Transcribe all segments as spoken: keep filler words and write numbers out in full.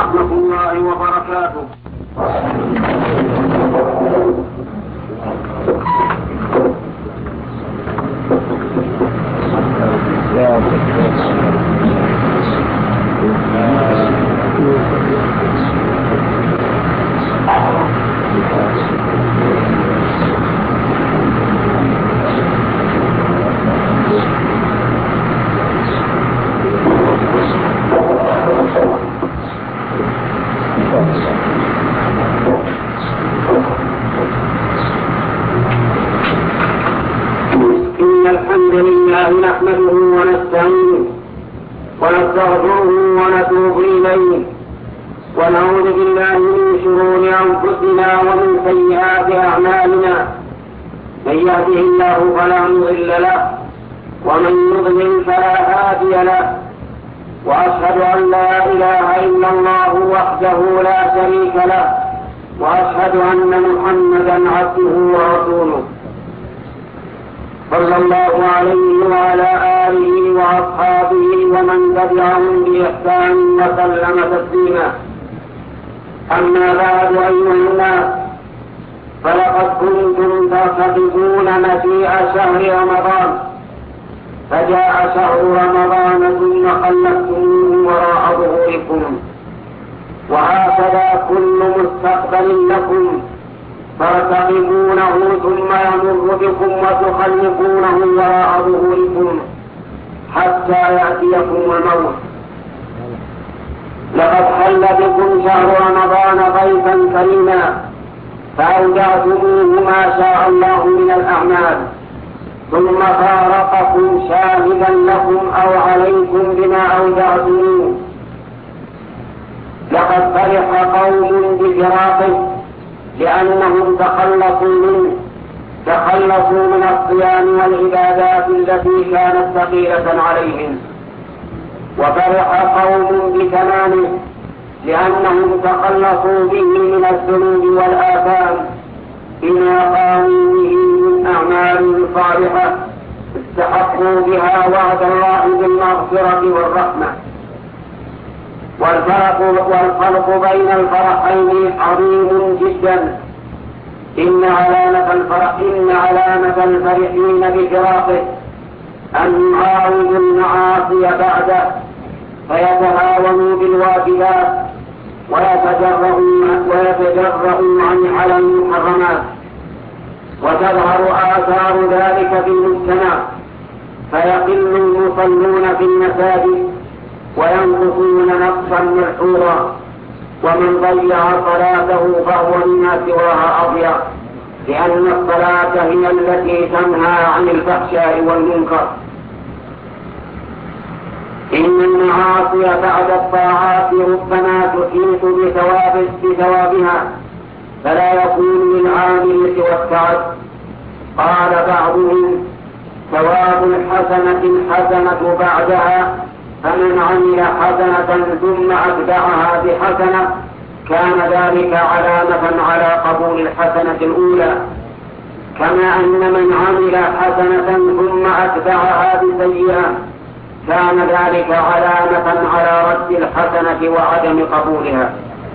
ورحمة الله وبركاته. إن الحمد لله نحمده ونستعينه ونستغفره ونتوب إليه ونعوذ بالله من شرور أنفسنا ومن سيئات أعمالنا. من يهده الله فلا مضل له ومن يضلل فلا هادي له، وأشهد أن لا إله إلا الله وحده لا شريك له، وأشهد أن محمدا عبده ورسوله صلى الله عليه وعلى آله وأصحابه ومن تبعهم بإحسان وسلم تسليما. أما بعد أيها الناس، فلقد كنتم ترتقبون مجيء شهر رمضان، فجاء شهر رمضان ثم خلفتموه وراء ظهوركم، وهكذا كل مستقبل لكم ترتقبونه ثم يمر بكم وتخلفونه وراء ظهوركم حتى يأتيكم الموت. لقد حل بكم شهر رمضان ضيفا كريما، فأودعتموه ما شاء الله من الأعمال، ثم فارقكم شاهدا لكم أو عليكم بما أودعتموه. لقد فرح قوم بفراقه لأنهم تخلصوا منه، تخلصوا من الصيام والعبادات التي كانت ثقيلة عليهم، وفرح قوم بتمامه لأنهم تخلصوا به من الذنوب والآثام بما قاموا به من أعمال صالحة استحقوا بها وعد الله بالمغفرة والرحمة. والفرق, والفرق بين الفرحين عظيم جدا. إن علامة الفرح إن علامة الفرحين بفراقه أن يعاودوا المعاصي بعده فيتهاونوا بالواجبات ويتجرؤون ويتجرؤون عن على المحرمات، وتظهر آثار ذلك في المجتمع، فيقل المصلون في المساجد وينقصون نقصا ملحوظا، ومن ضيع صلاته فهو مما سواها أضيع، لأن الصلاة هي التي تنهى عن الفحشاء والمنكر. إن المعاصي بعد الطاعات ربما تحيط بثواب بثوابها فلا يكون للعامل سوى التعب. قال بعضهم: ثواب الحسنة الحسنة بعدها، فمن عمل حسنة ثم أتبعها بحسنة كان ذلك علامة على قبول الحسنة الأولى، كما أن من عمل حسنة ثم أتبعها بسيئة كان ذلك علامة على رد الحسنة وعدم قبولها.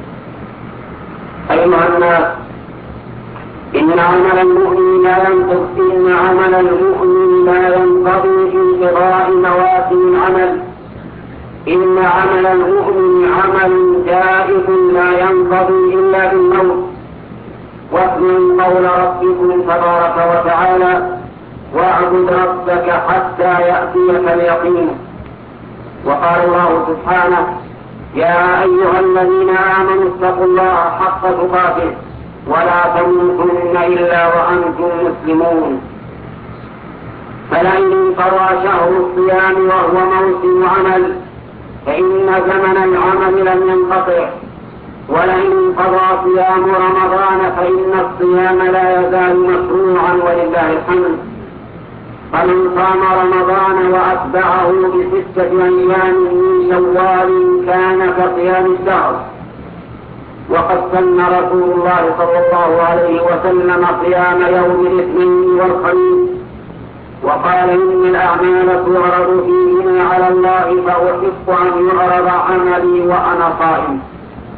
أيها الناس، إن عمل المؤمن لا ينقضي إن عمل المؤمن لا ينقضي انقضاء مواسم العمل. إن عمل المؤمن عمل جائز لا ينقضي إلا بالموت. واسمع قول ربكم تبارك وتعالى: واعبد ربك حتى يأتيك اليقين. وقال الله سبحانه: يا أيها الذين آمنوا اتقوا الله حق تقاته ولا تموتن إلا وأنتم مسلمون. فلئن انقضى شهر الصيام وهو موسم عمل فإن زمن العمل لم ينقطع، ولئن انقضى صيام رمضان فإن الصيام لا يزال مشروعا ولله الحمد. فمن صام رمضان وأتبعه بستة أيام من شوال كان كصيام الدهر. وقد سن رسول الله صلى الله عليه وسلم قيام يوم الاثنين والخميس، وقال: إن الأعمال تعرض فيهما على الله فأحب أن يعرض عملي وأنا صائم.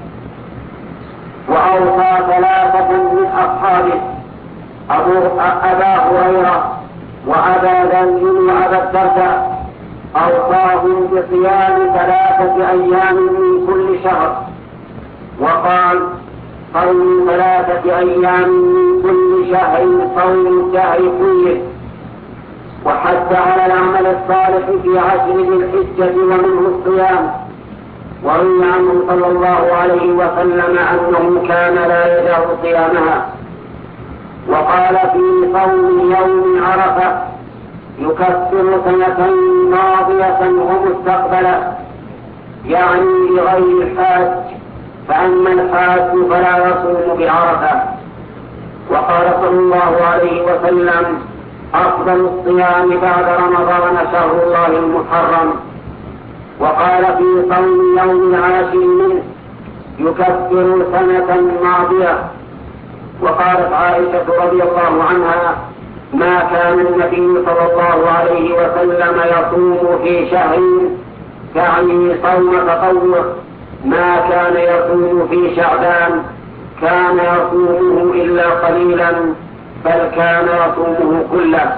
وأوصى ثلاثة من أصحابه أبو أبا هريرة وأبا ذر وأبا الدرداء، أوصاهم بصيام ثلاثة أيام من كل شهر، وقال: صوم ثلاثة أيام من كل شهر صوم الشهر كله. وحث على العمل الصالح في عشر ذي الحجة ومنه الصيام. وروي عنه صلى الله عليه وسلم أنه كان لا يدع صيامها. وقال في صوم يوم عرفة: يكفر سنة ماضية ومستقبلا، يعني لغير الحاج، فأما الحاج فلا يصوم بعرفة. وقال صلى الله عليه وسلم: أفضل الصيام بعد رمضان شهر الله المحرم. وقال في صوم يوم العاشر منه: يكفر سنة ماضية. وقالت عائشة رضي الله عنها: ما كان النبي صلى الله عليه وسلم يصوم في شهر، يعني صوم تطوع، ما كان يصوم في شعبان، كان يصومه إلا قليلا، بل كان يصومه كله.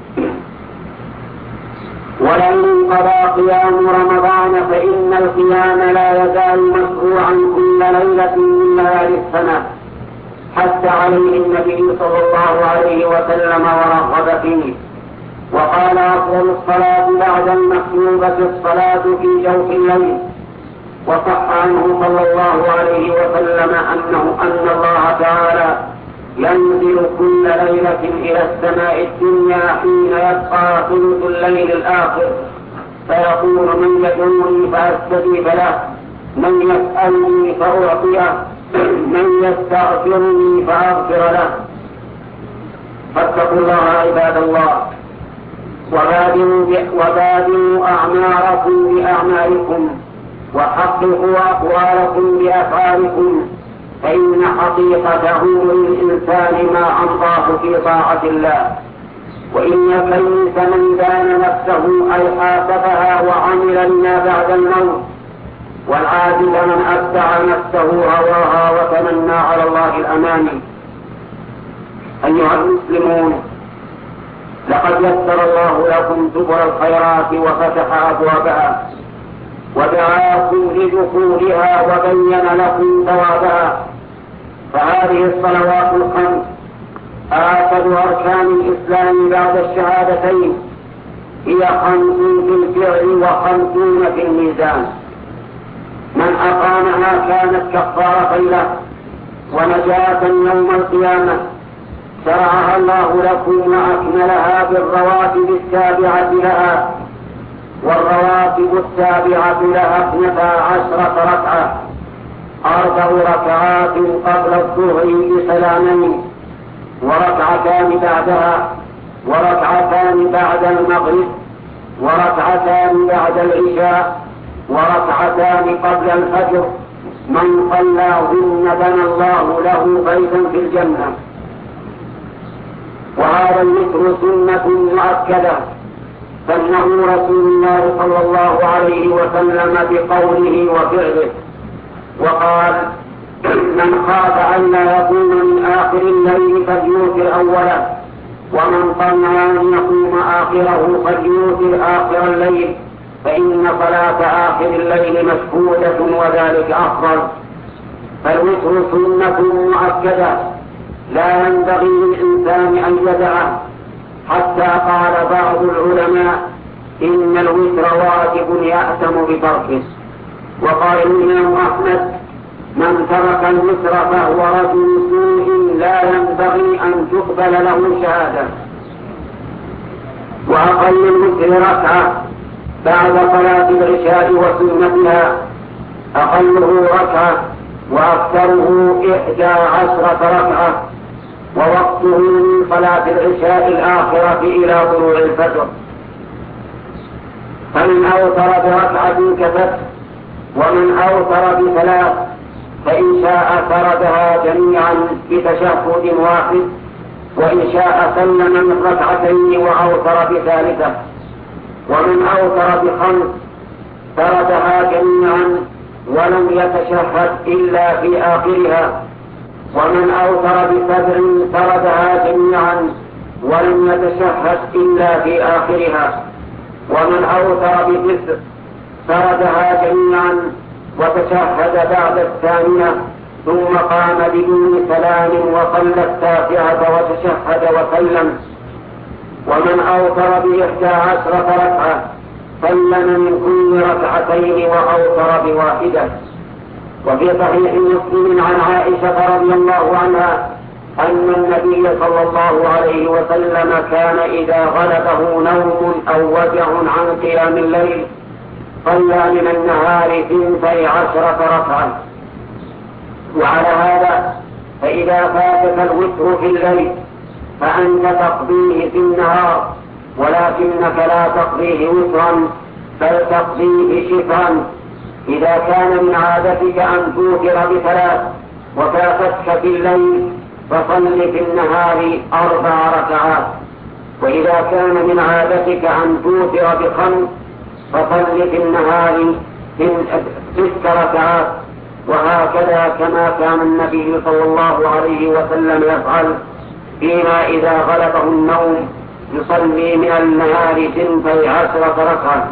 ولئن قضى قيام رمضان فإن القيام لا يزال مشروعا كل ليلة من ليالي السنة، حتى عليه النبي صلى الله عليه وسلم ورغب فيه. وقال: أفضل الصلاة بعد المكتوبة الصلاة في جوف الليل. وصح عنه صلى الله عليه وسلم أنه أن الله تعالى ينزل كل ليلة إلى السماء الدنيا حين يبقى ثلث الليل الآخر، فيقول: من يدعوني فأستجيب له، من يسألني فأعطيه، من يستغفرني فأغفر له. فاتقوا الله عباد الله، وبادروا أعماركم بأعمالكم، وحققوا أقوالكم بأفعالكم، فإن حقيقته للإنسان ما أمضاه في طاعة الله. وإن كيس من دان نفسه أي حاسبها وعمل لما بعد الموت، والعاجز من أتبع نفسه هواها وتمنى على الله الأماني. أيها المسلمون، لقد يسر الله لكم سبل الخيرات وفتح أبوابها، ودعاكم لدخولها وبين لكم ثوابها. فهذه الصلوات الخمس آكد أركان الإسلام بعد الشهادتين، هي خمس في الفعل وخمسون في الميزان. من أقامها كانت كفارة له ونجاة يوم القيامة. شرعها الله لكم وأكملها بالرواتب التابعة لها، والرواتب التابعة لها اثنتا عشرة ركعة: أربع ركعات قبل الظهر بسلامين، وركعتان بعدها، وركعتان بعد المغرب، وركعتان بعد العشاء، وركعتان قبل الفجر. من صلاهن بنى الله له بيتا في الجنة. وهذا الوتر سنة مؤكدة، سنه رسول الله صلى الله عليه وسلم بقوله وفعله، وقال: من خاف أن لا يقوم من آخر الليل فليوتر أوله، ومن طمع أن يقوم آخره فليوتر آخر الليل، فإن صلاة آخر الليل مشهودة وذلك أفضل. فالوتر سنة مؤكدة لا ينبغي للإنسان أن يدعه، حتى قال بعض العلماء: إن الوتر واجب يأثم بتركه. وقال الإمام أحمد: من ترك الوتر فهو رجل سوء لا ينبغي أن تقبل له شهادة. وأقل الوتر ركعة بعد صلاة العشاء وسنتها، أقله ركعة وأكثره إحدى عشرة ركعة، ووقته من صلاة العشاء الآخرة إلى طلوع الفجر. فمن أوتر بركعة كفت، ومن أوتر بثلاث، فإن شاء فردها جميعا بتشهد واحد، وإن شاء سلم من ركعتين وأوتر بثالثة. ومن أوتر بخمس فردها جميعا، ولم يتشهد إلا في آخرها، ومن أوتر بصدر سردها جميعا ولم يتشهد إلا في آخرها، ومن أوتر بتسع سردها جميعا وتشهد بعد الثانية ثم قام بدون سلام وصلى التاسعة وتشهد وسلم. ومن أوتر بإحدى عشرة ركعة سلم من كل ركعتين وأوتر بواحدة. وفي صحيح مسلم عن عائشة رضي الله عنها أن النبي صلى الله عليه وسلم كان إذا غلبه نوم أو وجع عن قيام الليل صلى من النهار ثنتي عشرة ركعة. وعلى هذا فإذا فاتك الوتر في الليل فأنت تقضيه في النهار، ولكنك لا تقضيه وترا بل تقضيه شفرا. إذا كان من عادتك أن توتر بثلاث وفاتتك في الليل فصل في النهار أربع ركعات، وإذا كان من عادتك أن توتر بخمس فصل في النهار ست ركعات، وهكذا كما كان النبي صلى الله عليه وسلم يفعل فيما إذا غلبه النوم يصلي من النهار ثنتي عشرة ركعة.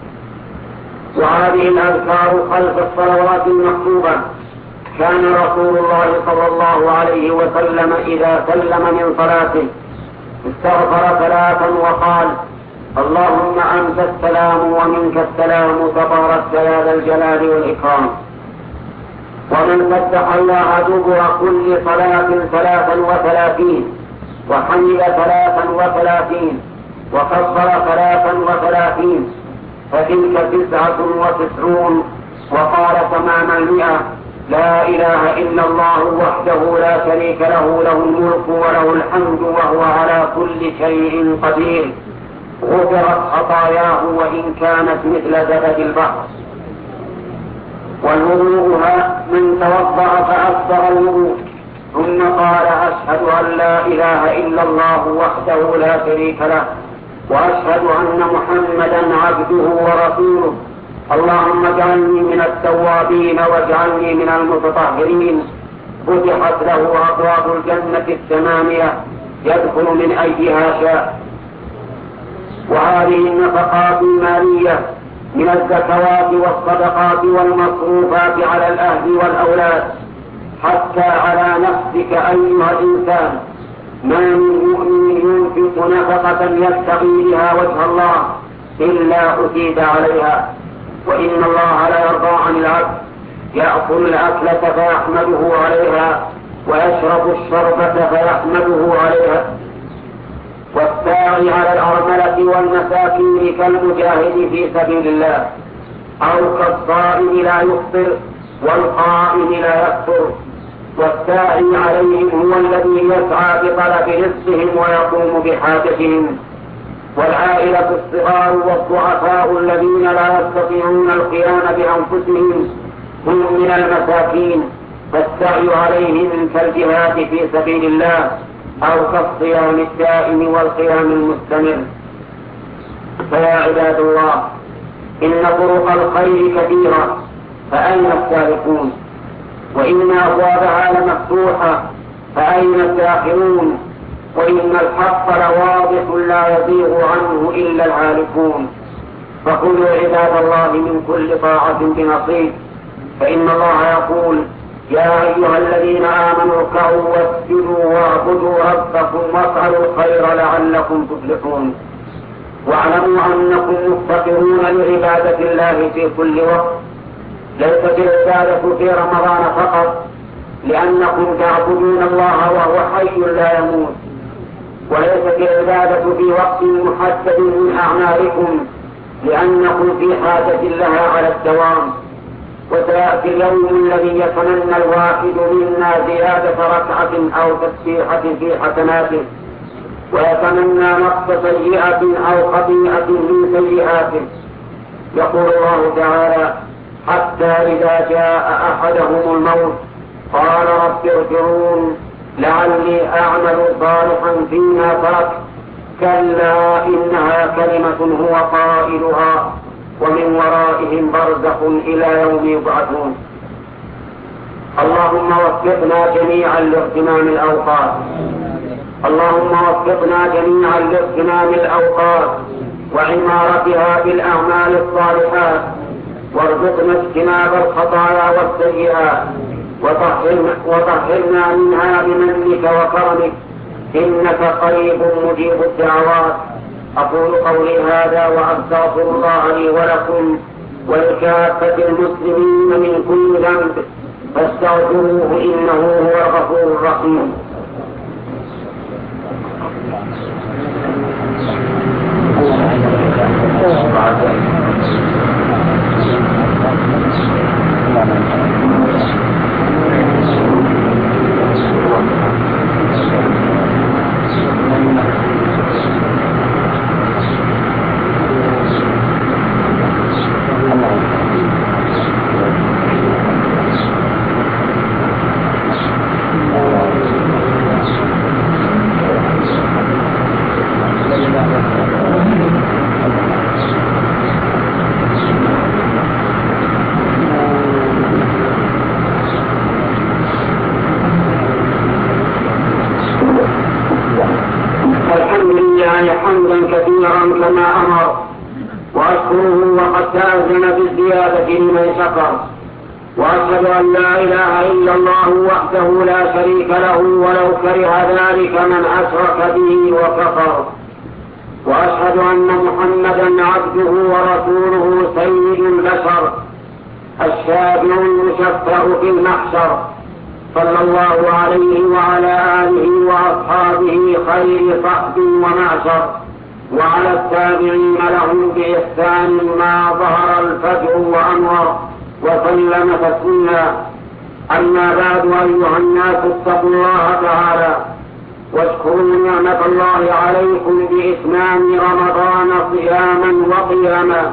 وهذه الأذكار خلف الصلوات المكتوبة كان رسول الله صلى الله عليه وسلم إذا سلم من صلاته استغفر ثلاثا وقال: اللهم أنت السلام ومنك السلام تبارك يا ذا الجلال والإكرام. ومن فتح الله دبر كل صلاة ثلاثا وثلاثين وحمد ثلاثا وثلاثين وكبر ثلاثا وثلاثين فتلك تسعة وتسعون، وقال تمام المئة: لا إله إلا الله وحده لا شريك له له الملك وله الحمد وهو على كل شيء قدير. غفرت خطاياه وإن كانت مثل زبد البحر. والوضوءها من توضأ فأكثر الوضوء ثم قال: أشهد أن لا إله إلا الله وحده لا شريك له وأشهد أن محمدا عبده ورسوله، اللهم اجعلني من التوابين واجعلني من المتطهرين. فتحت له أبواب الجنة الثمانية يدخل من أيها شاء. وهذه النفقات المالية من الزكوات والصدقات والمصروفات على الأهل والأولاد حتى على نفسك أيها الإنسان. ما من مؤمن ينفق نفقة يبتغي بها وجه الله إلا أزيد عليها، وإن الله لا يرضى عن العبد يأكل الأكلة فيحمده عليها ويشرب الشربة فيحمده عليها. والساعي على الأرملة والمساكين كالمجاهد في سبيل الله، أو كالصائم لا يفطر والقائم لا يفطر. والساعي عليهم هو الذي يسعى بطلب رزقهم ويقوم بحاجتهم. والعائلة الصغار والضعفاء الذين لا يستطيعون القيام بأنفسهم هم من المساكين، فالسعي عليهم كالجهاد في سبيل الله أو كالصيام الدائم والقيام المستمر. فيا عباد الله، إن طرق الخير كثيرة، فأين السالكون؟ وإن أبوابها لمفتوحة، فأين الداخلون؟ وإن الحق لواضح لا يضيغ عنه إلا الهالكون. فكلوا عباد الله من كل طاعة بنصيب، فإن الله يقول: يا أيها الذين آمنوا اركعوا واسجدوا واعبدوا ربكم وافعلوا الخير لعلكم تفلحون. واعلموا أنكم مفتقرون لعبادة الله في كل وقت، ليست العبادة في رمضان فقط لأنكم تعبدون الله وهو حي لا يموت، وليست العبادة في وقت محدد من أعمالكم لأنكم في حاجة لها على الدوام. وسيأتي اليوم الذي يتمنى الواحد منا زيادة ركعة أو تسبيحة في حسناته، ويتمنى نقص سيئة أو خطيئة من سيئاته. يقول الله تعالى: حتى إذا جاء أحدهم الموت قال رب ارجعون لعلي أعمل صالحا فيما ترك، كلا إنها كلمة هو قائلها ومن ورائهم برزخ إلى يوم يبعثون. اللهم وفقنا جميعا لاغتنام الأوقات اللهم وفقنا جميعا لاغتنام الأوقات وعمارتها بالأعمال الصالحات، وارزقنا اجتناب الخطايا والسيئات، وطهرنا منها بمنك وكرمك، إنك قريب مجيب الدعوات. أقول قولي هذا وأستغفر الله لي ولكم ولكافة المسلمين من كل ذنب، فاستغفروه إنه هو الغفور الرحيم. كما أمر، وأشكره وقد تأذن بالزيادة لمن شكر، وأشهد أن لا إله إلا الله وحده لا شريك له ولو كره ذلك من أشرك به وكفر، وأشهد أن محمدا عبده ورسوله سيد البشر الشافع المشفع في المحشر، صلى الله عليه وعلى آله وأصحابه خير صحب ومعشر، وعلى التابعين لهم بإحسان ما ظهر الفجر وأنور، وسلم تسليما. أما بعد، أيها الناس اتقوا الله تعالى واشكروا نعمة الله عليكم بإتمام رمضان صياما وقياما،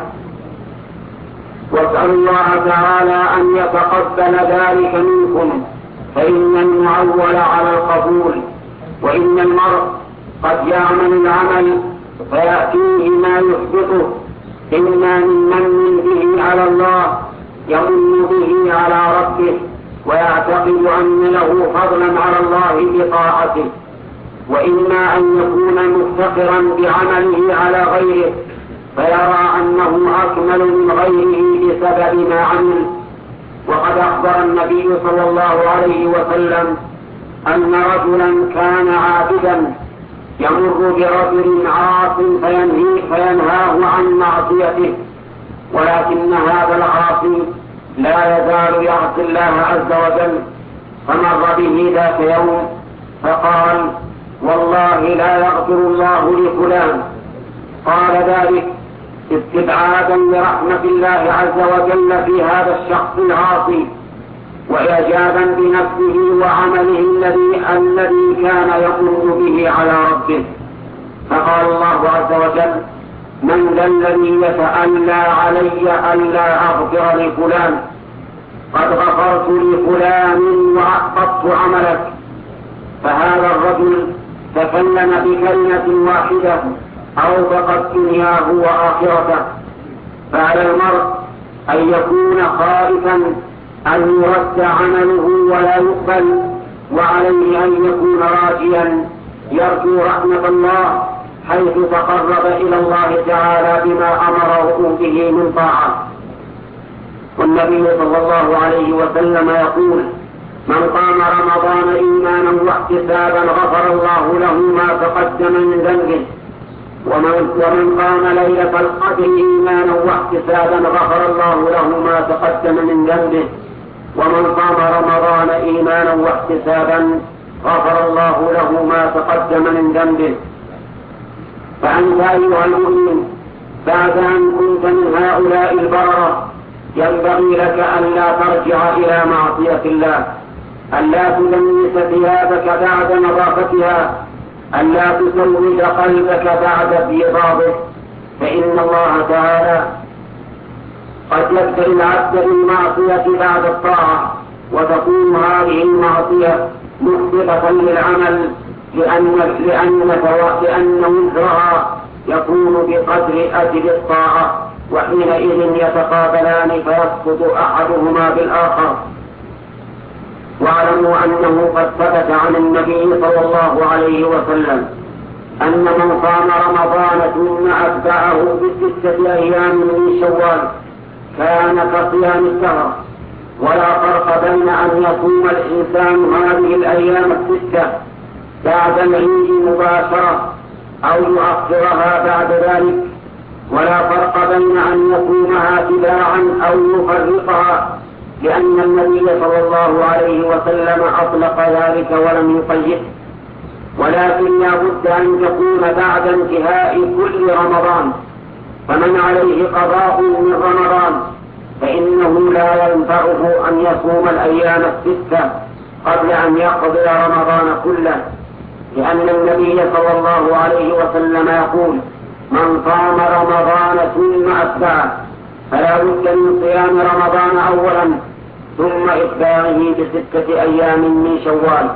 واسألوا الله تعالى أن يتقبل ذلك منكم، فإن المعول على القبول، وإن المرء قد يعمل العمل فيأتيه ما يحبطه، إما من من به على الله يمن به على ربه ويعتقد أن له فضلا على الله بطاعته، وإما أن يكون مفتقرا بعمله على غيره فيرى أنه أكمل من غيره بسبب ما عمل. وقد أخبر النبي صلى الله عليه وسلم أن رجلا كان عابدا يمر برجل عاص فينهاه عن معصيته، ولكن هذا العاصي لا يزال يعصي الله عز وجل، فمر به ذات يوم فقال: والله لا يغفر الله لفلان. قال ذلك استبعادا لرحمة الله عز وجل في هذا الشخص العاصي، وإعجابا بنفسه وعمله الذي الذي كان يقوم به على ربه. فقال الله عز وجل: من ذا الذي يتألى علي ألا أغفر لفلان؟ قد غفرت لفلان وأحبطت عملك. فهذا الرجل تكلم بكلمة واحدة أوبقت دنياه وآخرته. فعلى المرء أن يكون خائفا أن يرد عمله ولا يقبل، وعليه أن يكون راجيا يرجو رحمة الله حيث تقرب إلى الله تعالى بما أمره به من طاعة. والنبي صلى الله عليه وسلم يقول: من قام رمضان إيمانا واحتسابا غفر الله له ما تقدم من ذنبه، ومن, ومن قام ليلة القدر إيمانا واحتسابا غفر الله له ما تقدم من ذنبه، ومن قام رمضان إيمانا واحتسابا غفر الله له ما تقدم من ذنبه. فأنت أيها المؤمن بعد أن كنت من هؤلاء البررة ينبغي لك أن لا ترجع إلى معصية الله، أن لا تدنس ثيابك بعد نظافتها، أن لا تسود قلبك بعد بيضاضه، فإن الله تعالى قد يبتلي العبد بالمعصية بعد الطاعة، وتكون هذه المعصية محبطة للعمل لأن لأن لأن وزرها يكون بقدر أجل الطاعة، وحينئذ يتقابلان فيسقط أحدهما بالآخر. واعلموا أنه قد ثبت عن النبي صلى الله عليه وسلم أن من صام رمضان ثم أتبعه بستة أيام من شوال كان كصيام الدهر، ولا فرق بين أن يصوم الإنسان هذه الأيام الستة بعد العيد مباشرة أو يؤخرها بعد ذلك، ولا فرق بين أن يصومها تباعا أو يفرقها، لأن النبي صلى الله عليه وسلم أطلق ذلك ولم يقيده. ولكن لا بد أن تكون بعد انتهاء كل رمضان، فمن عليه قضاء من رمضان فإنه لا ينفعه أن يصوم الأيام الستة قبل أن يقضي رمضان كله، لأن النبي صلى الله عليه وسلم يقول: من صام رمضان ثم أتبعه فلا بد من صيام رمضان أولا ثم إتباعه بستة أيام من شوال.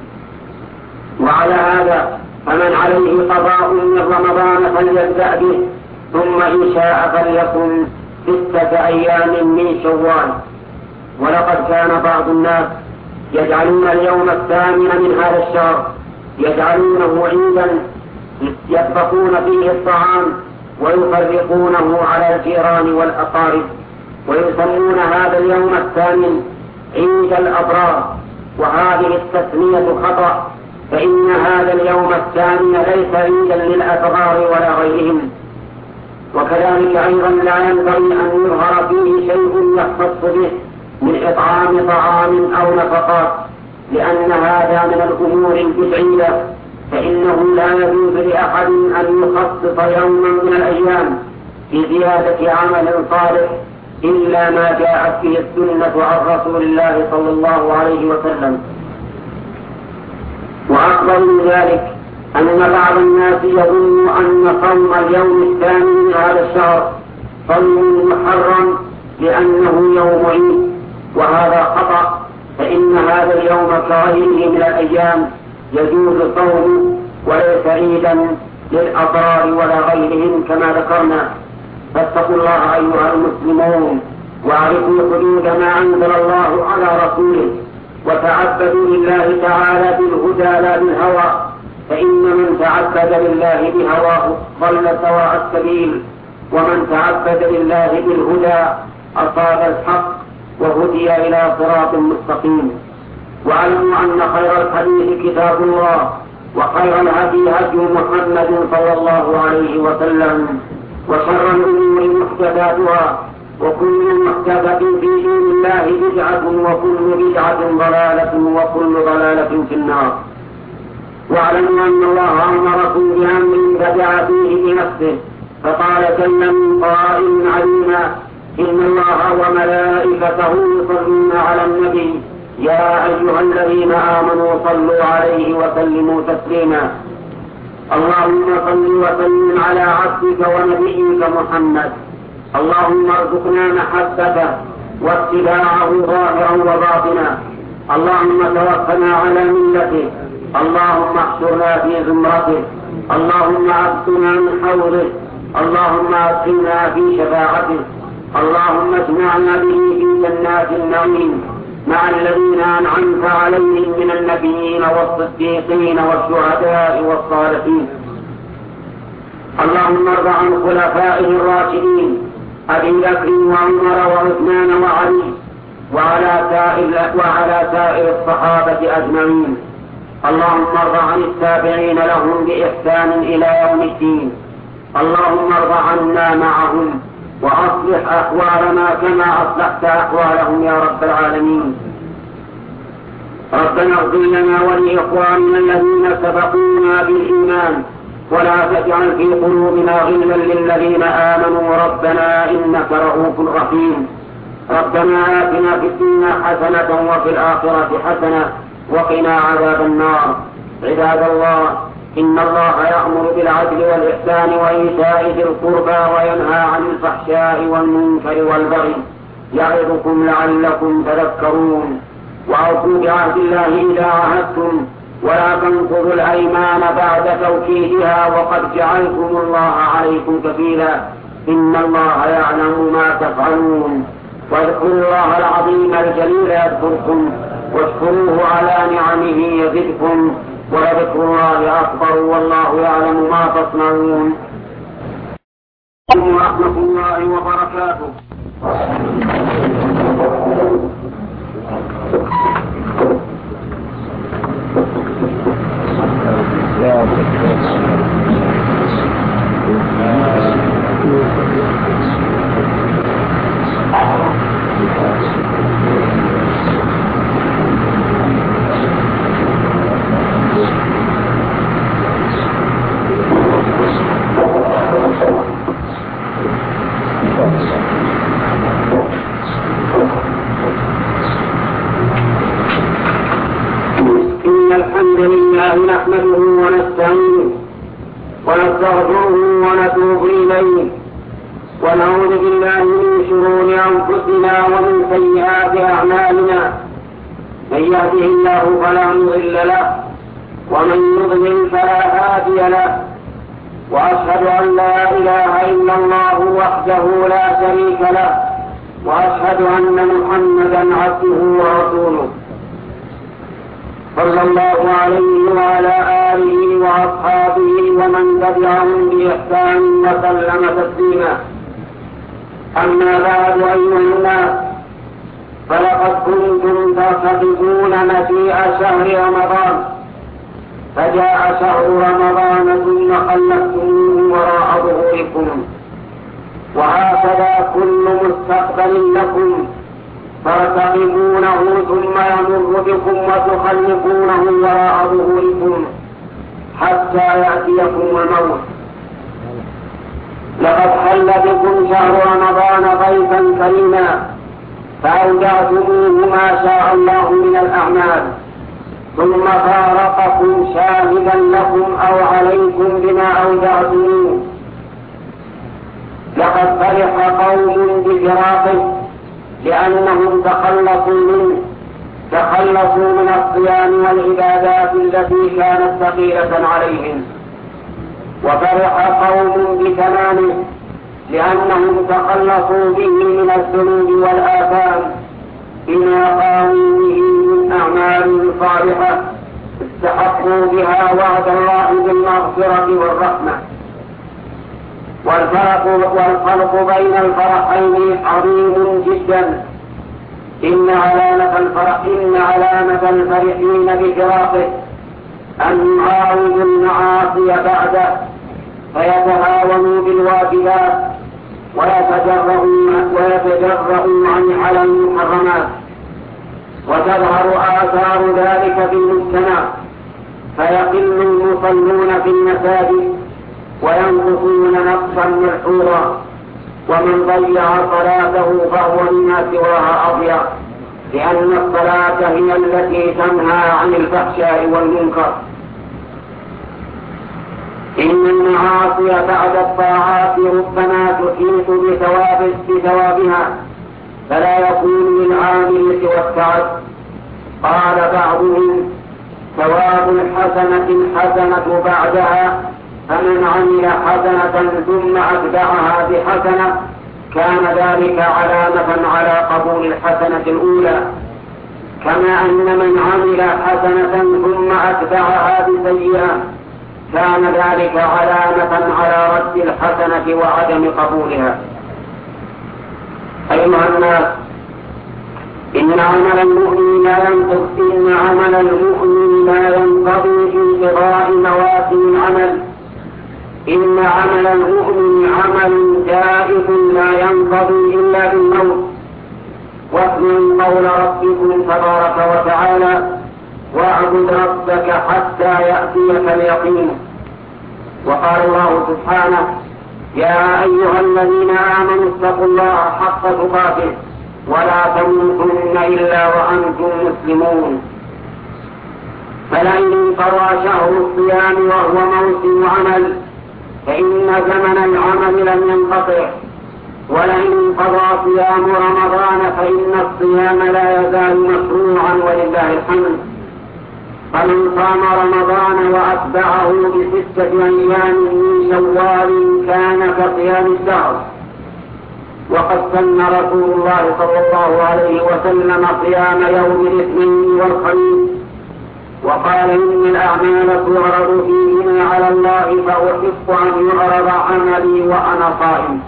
وعلى هذا فمن عليه قضاء من رمضان فليبدأ به، ثم إن شاء فليصم ستة أيام من شوال. ولقد كان بعض الناس يجعلون اليوم الثامن من هذا الشهر يجعلونه عيدا يطبخون فيه الطعام ويفرقونه على الجيران والأقارب، ويسمون هذا اليوم الثامن عيد الأبرار، وهذه التسمية خطأ، فإن هذا اليوم الثامن ليس عيدا للأبرار ولا غيرهم. وكذلك أيضا لا ينبغي أن يظهر فيه شيء يختص به من إطعام طعام أو نفقات، لأن هذا من الأمور البدعية، فإنه لا يجوز لأحد أن يخصص يوما من الأيام بزيادة عمل صالح إلا ما جاءت به السنة عن رسول الله صلى الله عليه وسلم. وأكبر من ذلك أن بعض الناس يظن أن صوم اليوم الثاني من هذا الشهر صوم محرم لأنه يوم عيد، وهذا خطأ، فإن هذا اليوم كغيره من الأيام يجوز صومه وليس عيدا للأبرار ولا غيرهم كما ذكرنا. فاتقوا الله أيها المسلمون، واعرفوا حدود ما أنزل الله على رسوله، وتعبدوا لله تعالى بالهدى لا بالهوى، فإن من تعبد لله بهواه ضل سواء السبيل، ومن تعبد لله بالهدى أصاب الحق وهدي إلى صراط مستقيم. واعلموا أن خير الحديث كتاب الله، وخير الهدي هدي محمد صلى الله عليه وسلم، وشر الأمور محدثاتها، وكل محدثة في دين الله بدعة، وكل بدعة ضلالة، وكل ضلالة في النار. واعلموا أن الله أمركم بأمر بدأ فيه بنفسه، فقال جل من قائل عليما: إن الله وملائكته يصلون على النبي يا أيها الذين آمنوا صلوا عليه وسلموا تسليما. اللهم صل وسلم على عبدك ونبيك محمد، اللهم ارزقنا محبته واتباعه ظاهرا وباطنا، اللهم توفنا على ملته، اللهم احشرنا في زمرته، اللهم اكفنا من حوضه، اللهم ادخلنا في شفاعته، اللهم اجمعنا به في جنات النعيم مع الذين أنعمت عليهم من النبيين والصديقين والشهداء والصالحين. اللهم ارض عن خلفائه الراشدين أبي بكر وعمر وعثمان وعلي وعلى سائر, وعلى سائر الصحابة أجمعين. اللهم ارض عن التابعين لهم بإحسان إلى يوم الدين. اللهم ارض عنا معهم وأصلح أحوالنا كما أصلحت أحوالهم يا رب العالمين. ربنا اغفر لنا ولإخواننا الذين سبقونا بالإيمان، ولا تجعل في قلوبنا غلا للذين آمنوا ربنا إنك رؤوف رحيم. ربنا آتنا في الدنيا حسنة وفي الآخرة حسنة وقنا عذاب النار. عباد الله، إن الله يأمر بالعدل والإحسان وإيتاء ذي القربى وينهى عن الفحشاء والمنكر والبغي، يعظكم لعلكم تذكرون. وأوفوا بعهد الله إذا عاهدتم، ولا تنقضوا الأيمان بعد توكيدها وقد جعلتم الله عليكم كفيلا، إن الله يعلم ما تفعلون. واذكروا الله العظيم الجليل يذكركم واشكروه على نعمه يزدكم ولذكر الله أكبر والله يعلم ما تصنعون. ورحمة الله وبركاته. إن الحمد لله نحمده ونستعينه ونستغفره ونتوب إليه ونعوذ بالله من شرور أنفسنا ومن سيئات أعمالنا. من يهده الله فلا مضل له ومن يضلل فلا هادي له. وأشهد أن لا إله إلا الله وحده لا شريك له وأشهد أن محمدا عبده ورسوله صلى الله عليه وعلى آله وأصحابه ومن تبعهم بإحسان وسلم تسليما. أما بعد أيها الناس، فلقد كنتم ترتقبون مجيء شهر رمضان، فجاء شهر رمضان ثم خلفتموه وراء ظهوركم، وهكذا كل مستقبل لكم ترتقبونه ثم يمر بكم وتخلفونه وراء ظهوركم حتى يأتيكم الموت. لقد حل بكم شهر رمضان ضيفا كريما فأودعتموه ما شاء الله من الأعمال، ثم فارقكم شاهدا لكم أو عليكم بما أودعتموه. لقد فرح قوم بفراقه لأنهم تخلصوا منه، تخلصوا من الصيام والعبادات التي كانت ثقيلة عليهم. وفرح قوم بتمامه لأنهم تخلصوا به من الذنوب والآثام بما قاموا به من أعمال صالحة استحقوا بها وعد الله بالمغفرة والرحمة. والفرق, والفرق بين الفرحين عظيم جدا. إن علامة الفرح إن علامة الفرحين بفراقه أن يعاودوا المعاصي بعده فيتهاونوا بالواجبات ويتجرؤون ويتجرؤون عن على المحرمات، وتظهر آثار ذلك في المجتمع فيقل المصلون في المساجد وينقصون نقصا ملحوظا، ومن ضيع صلاته فهو مما سواها أضيع، لأن الصلاة هي التي تنهى عن الفحشاء والمنكر. إن المعاصي بعد الطاعات ربما تحيط بثواب بثوابها فلا يكون للعامل سوى التعب. قال بعضهم: ثواب الحسنة الحسنة بعدها، فمن عمل حسنة ثم أتبعها بحسنة كان ذلك علامة على قبول الحسنة الأولى، كما أن من عمل حسنة ثم أتبعها بسيئة كان ذلك علامة على رد الحسنة وعدم قبولها. أيها الناس، إن عمل المؤمن لا ينقضي إن عمل المؤمن لا ينقضي بانقضاء مواسم العمل. إن عمل المؤمن عمل جائز لا ينقضي إلا بالموت. واسمعوا قول ربكم تبارك وتعالى: واعبد ربك حتى يأتيك اليقين. وقال الله سبحانه: يا أيها الذين آمنوا اتقوا الله حق تقاته ولا تموتن إلا وأنتم مسلمون. فلئن انقضى شهر الصيام وهو موسم عمل فإن زمن العمل لم ينقطع، ولئن انقضى صيام رمضان فإن الصيام لا يزال مشروعا ولله الحمد. فمن صام رمضان وأتبعه بستة أيام من شوال كان كصيام الدهر وقد سن رسول الله صلى الله عليه وسلم صيام يوم الاثنين والخميس، وقال إن الأعمال تعرض فيهما على الله فأحب أن يعرض عملي وأنا صائم.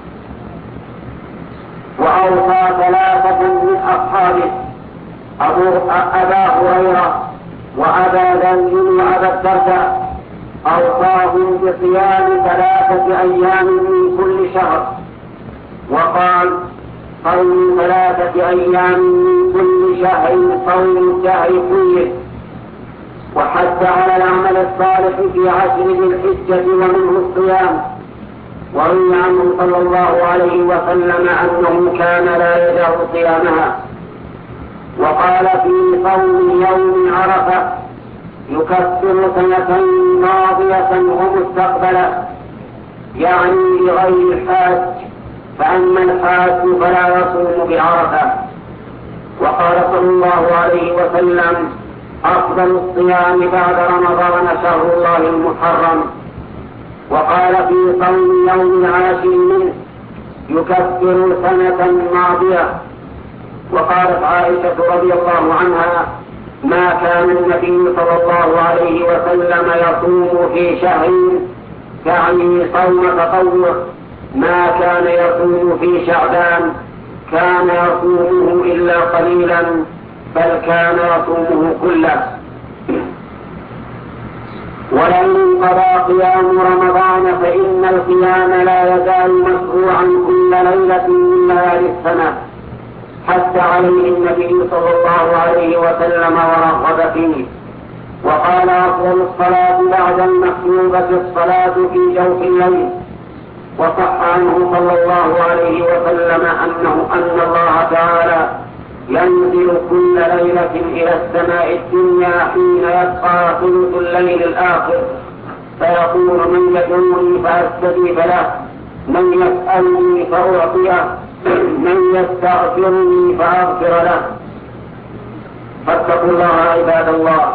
وأوصى ثلاثة من أصحابه أبو أبا هريرة وأبا ذر وأبا الدرداء، أوصاهم بصيام ثلاثة أيام من كل شهر، وقال صوم ثلاثة أيام من كل شهر صوم الشهر كله، وحث على العمل الصالح في عشر ذي الحجة ومنه الصيام. وروي عنه صلى الله عليه وسلم أنه كان لا يدع صيامها. وقال في صوم يوم عرفة يكفر سنة ماضية ومستقبلا، يعني لغير الحاج، فأما الحاج فلا يصوم بعرفة. وقال صلى الله عليه وسلم أفضل الصيام بعد رمضان شهر الله المحرم. وقال في صوم يوم العاشر منه يكفر سنة ماضية. وقالت عائشة رضي الله عنها ما كان النبي صلى الله عليه وسلم يصوم في شهر، يعني صوم تطوع، ما كان يصوم في شعبان كان يصومه إلا قليلا، بل كان يصومه كله. ولئن قضى قيام رمضان فإن القيام لا يزال مشروعا كل ليلة من ليالي السنة، حتى عليه النبي صلى الله عليه وسلم ورغب فيه. وقال أفضل الصلاة بعد المكتوبة الصلاة في جوف الليل. وصح عنه صلى الله عليه وسلم أنه أن الله تعالى ينزل كل ليلة إلى السماء الدنيا حين يبقى ثلث الليل الآخر، فيقول من يدعوني فأستجيب له، من يسألني فأعطيه، من يستغفرني فأغفر له. فاتقوا الله عباد الله،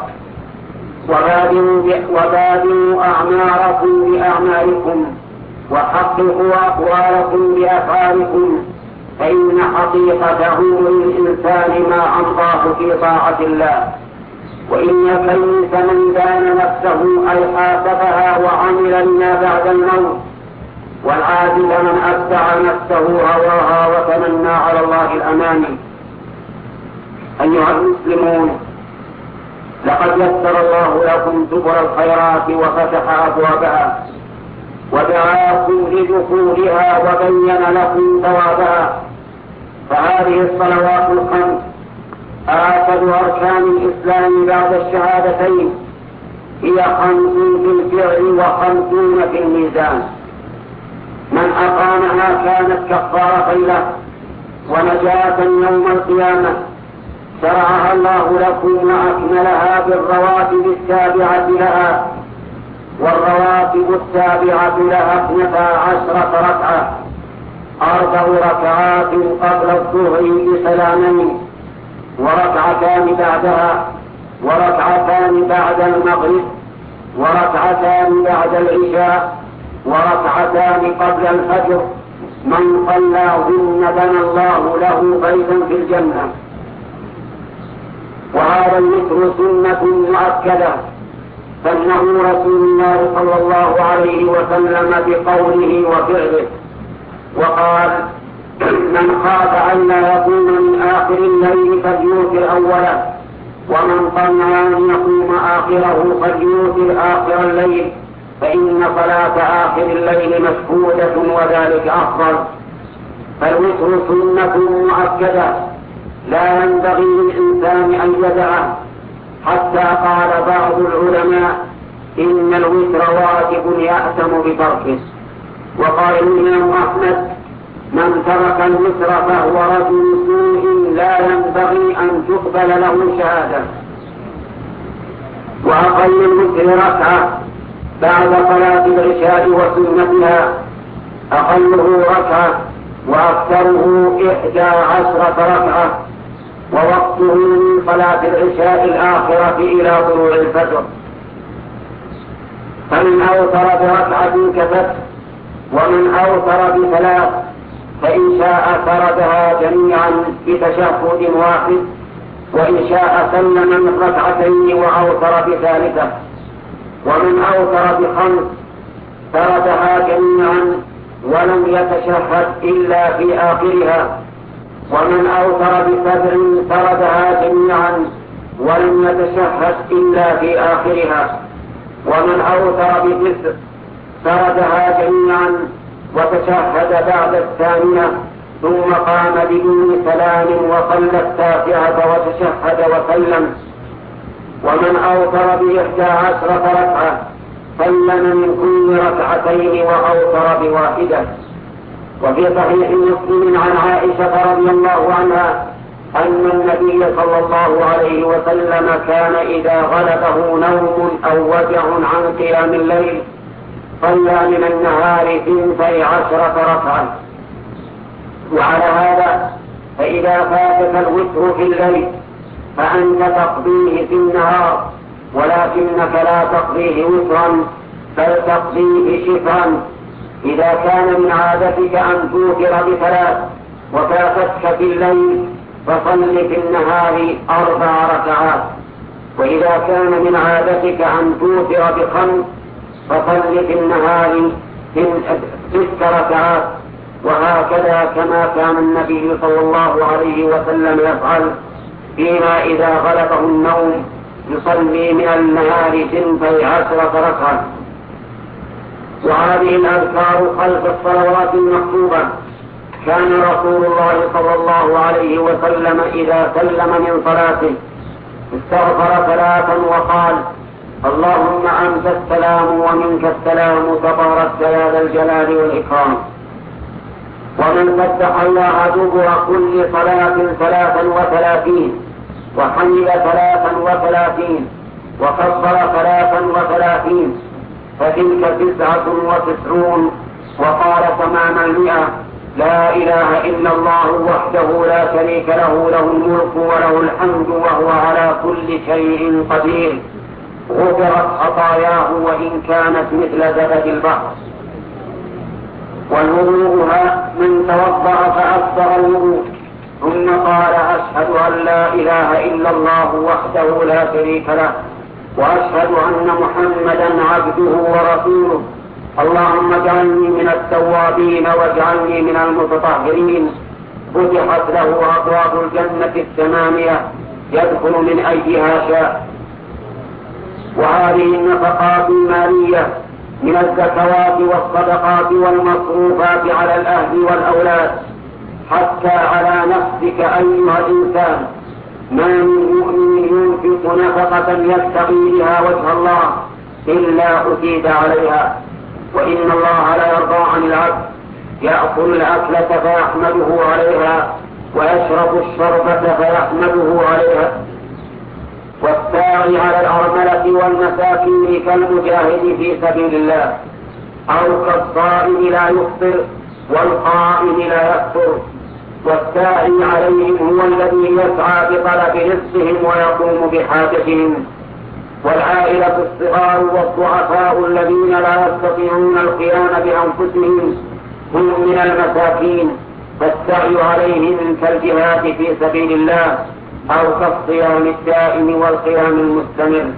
وبادروا أعماركم بأعمالكم، وحققوا أقوالكم بأفعالكم، فإن حقيقته للإنسان ما أمضاه في طاعة الله. وإن كيس من دان نفسه أي حاسبها وعمل لما بعد الموت، والعاجز من أتبع نفسه هواها وتمنى على الله الأماني. أيها المسلمون، لقد يسر الله لكم سبل الخيرات وفتح أبوابها، ودعاكم لدخولها وبين لكم ثوابها. فهذه الصلوات الخمس آكد أركان الإسلام بعد الشهادتين، هي خمس في الفعل وخمسون في الميزان. من أقامها كانت كفارة له ونجاة يوم القيامة. شرعها الله لكم وأكملها بالرواتب التابعة لها، والرواتب التابعة لها اثنتا عشرة ركعة، أربع ركعات قبل الظهر بسلامين، وركعتان بعدها، وركعتان بعد المغرب، وركعتان بعد العشاء، وركعتان قبل الفجر. من صلاهن بنى الله له بيتا في الجنة. وهذا الوتر سنة مؤكدة سنه رسول الله صلى الله عليه وسلم بقوله وفعله، وقال من خاف أن لا يقوم من آخر الليل فليوتر أوله، ومن طمع أن يقوم آخره فليوتر آخر الليل، فإن صلاة آخر الليل مشهودة وذلك أفضل. فالوتر سنة مؤكدة لا ينبغي للإنسان أن يدعه، حتى قال بعض العلماء إن الوتر واجب يأثم بتركه. وقال الإمام أحمد من ترك الوتر فهو رجل سوء لا ينبغي أن تقبل له شهادة. وأقل الوتر ركعة بعد صلاة العشاء وسنتها، أقله ركعة وأكثره إحدى عشرة ركعة، ووقته من صلاة العشاء الآخرة إلى طلوع الفجر. فمن أوتر بركعة كفت، ومن أوتر بثلاث، فإن شاء سردها جميعا بتشهد واحد، وإن شاء سلم من ركعتين وأوتر بثالثة. ومن أوتر بخمس سردها جميعا ولم يتشهد إلا في آخرها. ومن أوتر بسبع سردها جميعا ولم يتشهد إلا في آخرها. ومن أوتر بتسع سردها جميعا وتشهد بعد الثانية ثم قام بدون سلام وصلى التاسعة وتشهد وسلم. ومن أوتر بإحدى عشرة ركعة سلم من كل ركعتين وأوتر بواحدة. وفي صحيح مسلم عن عائشة رضي الله عنها أن النبي صلى الله عليه وسلم كان إذا غلبه نوم أو وجع عن قيام الليل صلى من النهار ثنتي عشرة ركعة. وعلى هذا فإذا فاتك الوتر في الليل فأنت تقضيه في النهار، ولكنك لا تقضيه وترا بل تقضيه شفرا. إذا كان من عادتك أن توتر بثلاث وفاتتك في الليل فصل في النهار أربع ركعات، وإذا كان من عادتك أن توتر بخمس فصل في النهار ست ركعات. وهكذا كما كان النبي صلى الله عليه وسلم يفعل فيما إذا غلبه النوم يصلي من النهار ثنتي عشرة ركعة. وهذه الأذكار خلف الصلوات المكتوبة كان رسول الله صلى الله عليه وسلم إذا سلم من صلاته استغفر ثلاثا وقال: اللهم أنت السلام ومنك السلام تباركت يا ذا الجلال والإكرام. ومن سبح الله دبر كل صلاة ثلاثا وثلاثين، وحمد ثلاثا وثلاثين، وكبر ثلاثا وثلاثين، فتلك تسعة وتسعون. وقال تمام المئة: لا إله إلا الله وحده لا شريك له، له الملك وله الحمد وهو على كل شيء قدير. غفرت خطاياه وإن كانت مثل زبد البحر. والوضوءها من توضأ فأكثر الوضوء ثم قال: أشهد أن لا إله إلا الله وحده لا شريك له، وأشهد أن محمدا عبده ورسوله، اللهم اجعلني من التوابين واجعلني من المتطهرين. فتحت له أبواب الجنة الثمانية يدخل من أيها شاء. وهذه النفقات المالية من الزكوات والصدقات والمصروفات على الأهل والأولاد حتى على نفسك أيها الإنسان. ما من مؤمن ينفق نفقة يبتغي بها وجه الله إلا أزيد عليها. وإن الله لا يرضى عن العبد يأكل الأكلة فيحمده عليها ويشرب الشربة فيحمده عليها. والساعي على الأرملة والمساكين كالمجاهد في سبيل الله، أو كالصائم لا يفطر والقائم لا يفطر. والساعي عليهم هو الذي يسعى بطلب رزقهم ويقوم بحاجتهم. والعائلة الصغار والضعفاء الذين لا يستطيعون القيام بأنفسهم هم من المساكين، فالسعي عليهم كالجهاد في سبيل الله أو كالصيام الدائم والقيام المستمر.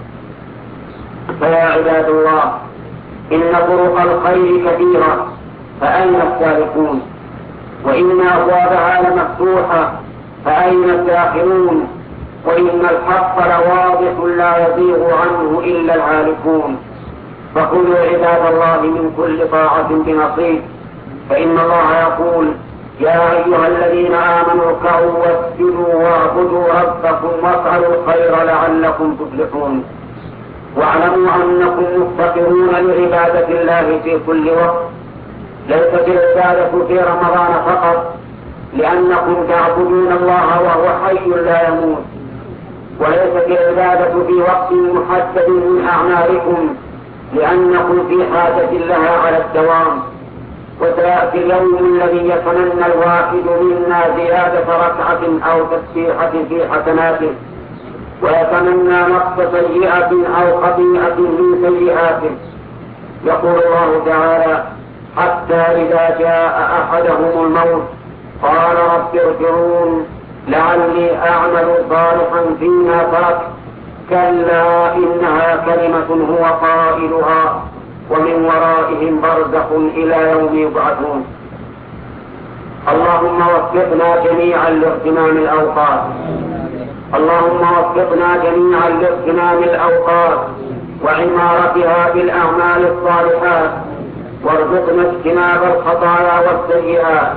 فيا عباد الله، إن طرق الخير كثيرة، فأين السالكون؟ وإن أبوابها لمفتوحة، فأين الداخلون؟ وإن الحق لواضح لا يزيغ عنه إلا الهالكون. فكلوا عباد الله من كل طاعة بنصيب، فإن الله يقول: يا أيها الذين آمنوا اركعوا واسجدوا واعبدوا ربكم وافعلوا الخير لعلكم تفلحون. واعلموا أنكم مفتقرون لعبادة الله في كل وقت، ليست العبادة في رمضان فقط لأنكم تعبدون الله وهو حي لا يموت، وليست العبادة في وقت محدد من أعمالكم لأنكم في حاجة لها على الدوام. وسيأتي اليوم الذي يتمنى الواحد منا زيادة ركعة أو تسبيحة في حسناته، ويتمنى نقص سيئة أو خطيئة من سيئاته. يقول الله تعالى: حتى إذا جاء أحدهم الموت قال رب ارجعون لعلي أعمل صالحا فيما ترك كلا إنها كلمة هو قائلها ومن ورائهم برزخ إلى يوم يبعثون. اللهم وفقنا جميعا لاغتنام الأوقات اللهم وفقنا جميعا لاغتنام الأوقات وعمارتها بالأعمال الصالحات، وارزقنا اجتناب الخطايا والسيئات،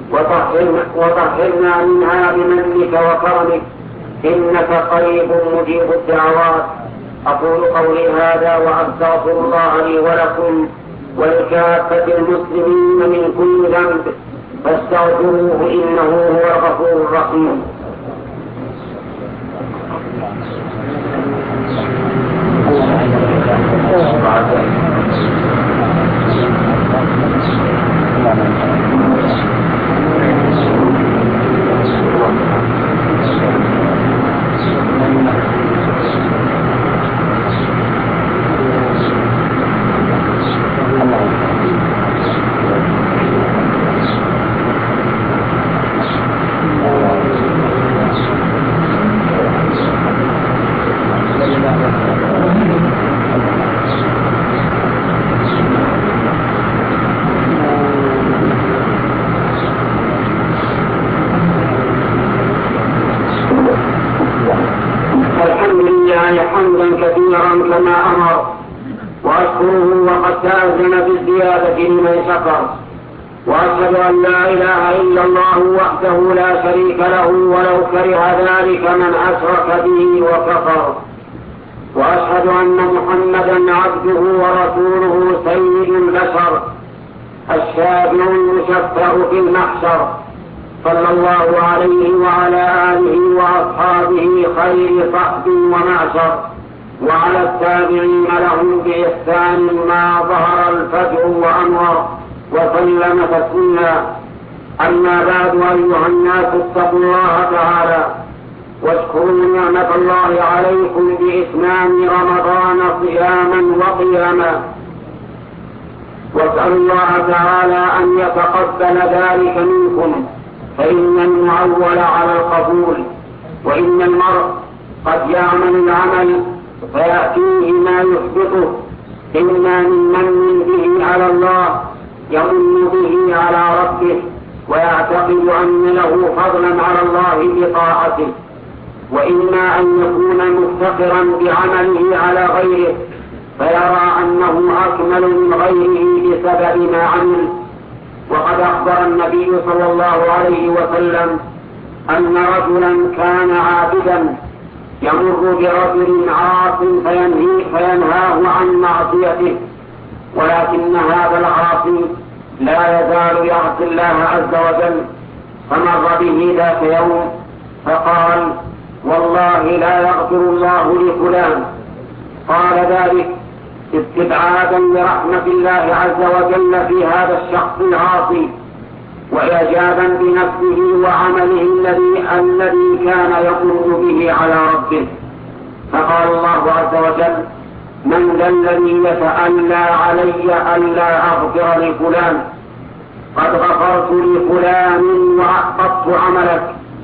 وطهرنا منها بمنك وكرمك إنك قريب مجيب الدعوات. أقول قولي هذا وأستغفر الله لي ولكم ولكافة المسلمين من كل ذنب فاستغفروه إنه هو الغفور الرحيم. كما أمر وأشكره وقد تأذن بالزيادة لمن شكر، وأشهد أن لا إله إلا الله وحده لا شريك له ولو كره ذلك من أشرك به وكفر، وأشهد أن محمدا عبده ورسوله سيد البشر الشافع المشفع في المحشر صلى الله عليه وعلى آله وأصحابه خير صحب ومعشر، وعلى التابعين لهم بإحسان ما ظهر الفجر وأنور وسلم تسليما. أما بعد أيها الناس اتقوا الله تعالى واشكروا نعمة الله عليكم بإتمام رمضان صياما وقياما، واسألوا الله تعالى أن يتقبل ذلك منكم، فإن المعول على القبول، وإن المرء قد يعمل العمل فيأتيه ما يحبطه إما من من به على الله يمن به على ربه ويعتقد أن له فضلا على الله بطاعته، وإما أن يكون مفتقرا بعمله على غيره فيرى أنه أكمل من غيره بسبب ما عمل. وقد أخبر النبي صلى الله عليه وسلم أن رجلا كان عابدا يمر برجل عاص فينهاه عن معصيته، ولكن هذا العاصي لا يزال يعصي الله عز وجل، فمر به ذات يوم فقال والله لا يغفر الله لفلان، قال ذلك استبعادا لرحمة الله عز وجل في هذا الشخص العاصي، وإعجابا بنفسه وعمله الذي الذي كان يظن به على ربه. فقال الله عز وجل من ذا الذي يتألى علي ألا أغفر لفلان، قد غفرت لفلان وأحبطت عملك.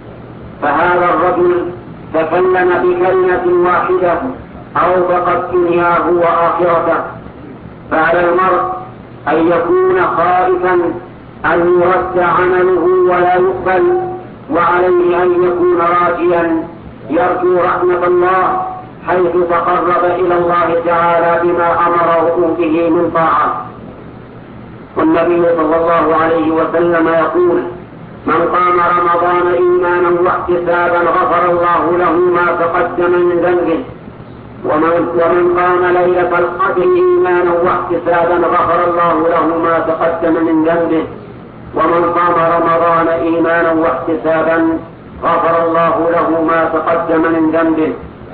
فهذا الرجل تكلم بكلمة واحدة أوبقت دنياه وآخرته. فعلى المرء أن يكون خائفا أن يرد عمله ولا يقبل، وعليه أن يكون راجيا يرجو رحمة الله حيث تقرب إلى الله تعالى بما أمره به من طاعة. والنبي صلى الله عليه وسلم يقول من قام رمضان إيمانا واحتسابا غفر الله له ما تقدم من ذنبه، ومن, ومن قام ليلة القدر إيمانا واحتسابا غفر الله له ما تقدم من ذنبه، ومن قام رمضان إيمانا واحتسابا غفر الله له ما تقدم من ذنبه.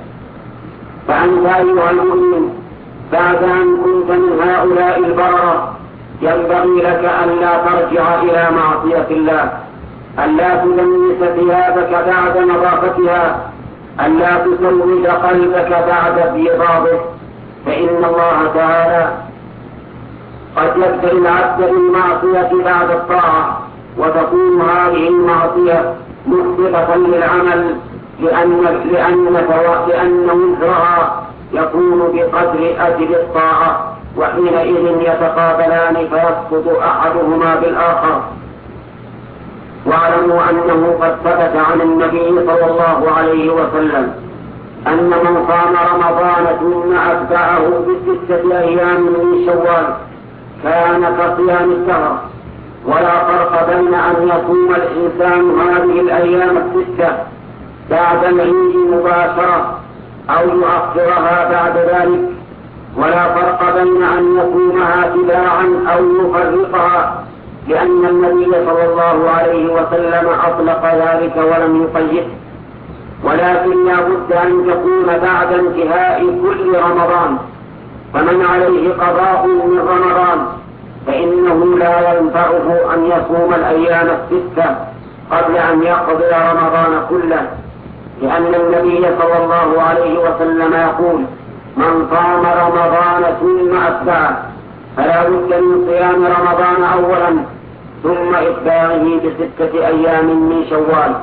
فأنت أيها المؤمن بعد أن كنت من هؤلاء البررة ينبغي لك أن لا ترجع إلى معصية الله، أن لا تدنس ثيابك بعد نظافتها، أن لا تسود قلبك بعد بيضاضه، فإن الله تعالى قد يبدأ العبد بالمعصية بعد الطاعة، وتكون هذه المعصية محبطة للعمل، لأن لأن لأن وزرها يكون بقدر أجل الطاعة، وحينئذ يتقابلان فيسقط أحدهما بالآخر. واعلموا أنه قد ثبت عن النبي صلى الله عليه وسلم أن من صام رمضان ثم أتبعه بستة أيام من شوال كان كصيام الدهر، ولا فرق بين أن يصوم الإنسان هذه الأيام الستة بعد العيد مباشرة أو يؤخرها بعد ذلك، ولا فرق بين أن يصومها تباعا أو يفرقها، لأن النبي صلى الله عليه وسلم أطلق ذلك ولم يقيده. ولكن لا بد أن تكون بعد انتهاء كل رمضان، فمن عليه قضاء من رمضان فإنه لا ينفعه أن يصوم الأيام الستة قبل أن يقضي رمضان كله، لأن النبي صلى الله عليه وسلم يقول: من صام رمضان ثم أتبعه فلا بد من صيام رمضان أولا ثم إتباعه بستة أيام من شوال.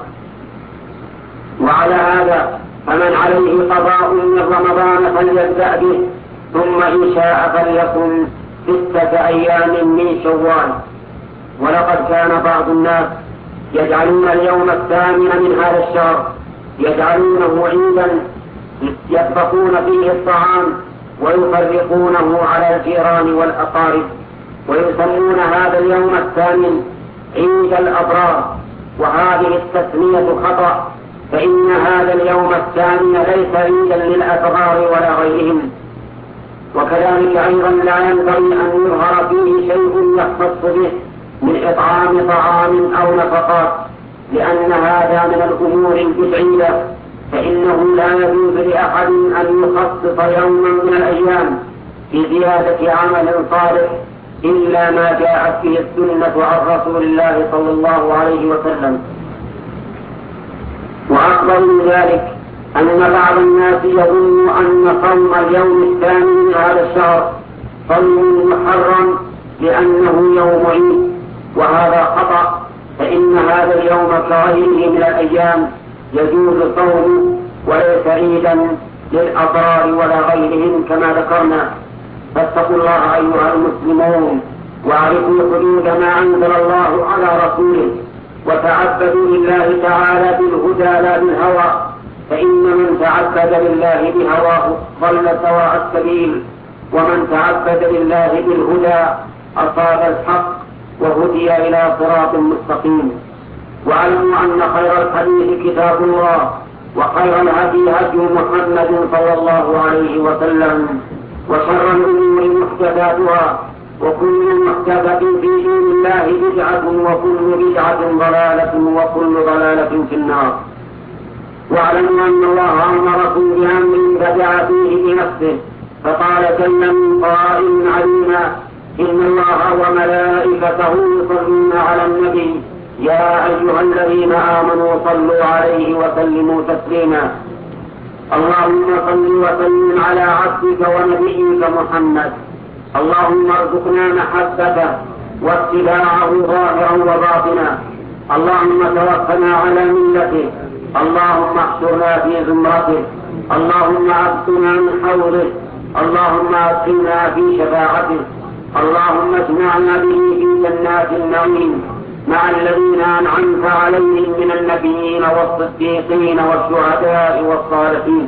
وعلى هذا فمن عليه قضاء من رمضان فليبدأ به، ثم إن شاء فليصم ستة أيام من شوال. ولقد كان بعض الناس يجعلون اليوم الثامن من هذا الشهر يجعلونه عيدا يطبخون فيه الطعام ويفرقونه على الجيران والأقارب، ويسمون هذا اليوم الثامن عيد الأبرار، وهذه التسمية خطأ، فإن هذا اليوم الثامن ليس عيدا للأبرار ولا غيرهم. وكذلك أيضا لا ينبغي أن يظهر فيه شيء يختص به من إطعام طعام أو نفقات، لأن هذا من الأمور البدعية، فإنه لا يجوز لأحد أن يخصص يوما من الأيام بزيادة عمل صالح إلا ما جاءت به السنة عن رسول الله صلى الله عليه وسلم. وأكبر من ذلك أن بعض الناس يظن أن صوم اليوم الثاني من هذا الشهر صوم محرم لأنه يوم عيد، وهذا خطأ، فإن هذا اليوم كغيره من الأيام يجوز صومه وليس عيدا للأبرار ولا غيرهم كما ذكرنا. فاتقوا الله أيها المسلمون، واعرفوا حدود ما أنزل الله على رسوله، وتعبدوا لله تعالى بالهدى لا بالهوى، فإن من تعبد لله بهواه ضل سواء السبيل، ومن تعبد لله بالهدى أصاب الحق وهدي إلى صراط مستقيم. واعلموا أن خير الحديث كتاب الله، وخير الهدي هدي محمد صلى الله عليه وسلم، وشر الأمور محدثاتها، وكل محدثة في دين الله بدعة، وكل بدعة ضلالة، وكل ضلالة في النار. واعلموا أن الله أمركم بأمر بدأ فيه بنفسه، فقال جل من قائل عليما: إن الله وملائكته يصلون على النبي يا أيها الذين آمنوا صلوا عليه وسلموا تسليما. اللهم صل وسلم على عبدك ونبيك محمد. اللهم ارزقنا محبته واتباعه ظاهرا وباطنا. اللهم توفنا على ملته. اللهم احشرنا في زمرته. اللهم اغثنا من حوله. اللهم ادخلنا في شفاعته. اللهم اجمعنا به في جنات النعيم مع الذين أنعمت عليهم من النبيين والصديقين والشهداء والصالحين.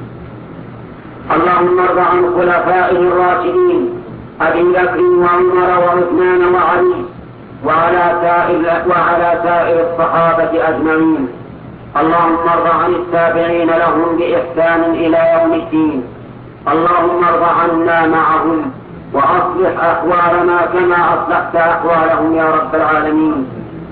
اللهم ارض عن خلفائه الراشدين أبي بكر وعمر وعثمان وعلي وعلى سائر وعلى سائر الصحابة أجمعين. اللهم ارض عن التابعين لهم بإحسان إلى يوم الدين. اللهم ارض عنا معهم وأصلح أحوالنا كما أصلحت أحوالهم يا رب العالمين.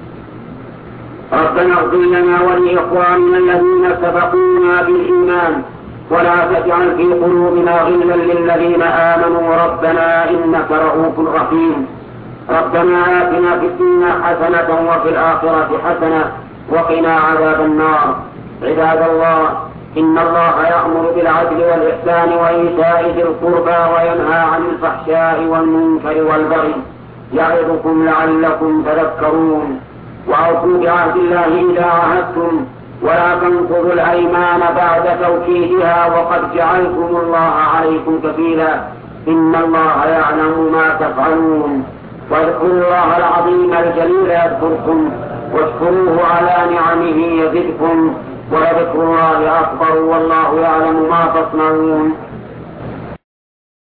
ربنا اغفر لنا ولإخواننا الذين سبقونا بالإيمان، ولا تجعل في قلوبنا غلا للذين آمنوا ربنا إنك رؤوف رحيم. ربنا آتنا في الدنيا حسنة وفي الآخرة حسنة وقنا عذاب النار. عباد الله، إن الله يأمر بالعدل والإحسان وإيتاء ذي القربى وينهى عن الفحشاء والمنكر والبغي يعظكم لعلكم تذكرون. وأوفوا بعهد الله إذا عاهدتم ولا تنقضوا الأيمان بعد توكيدها وقد جعلتم الله عليكم كفيلا إن الله يعلم ما تفعلون. واذكروا الله العظيم الجليل يذكركم واشكروه على نعمه يزدكم ولذكر الله أكبر والله يعلم ما تصنعون.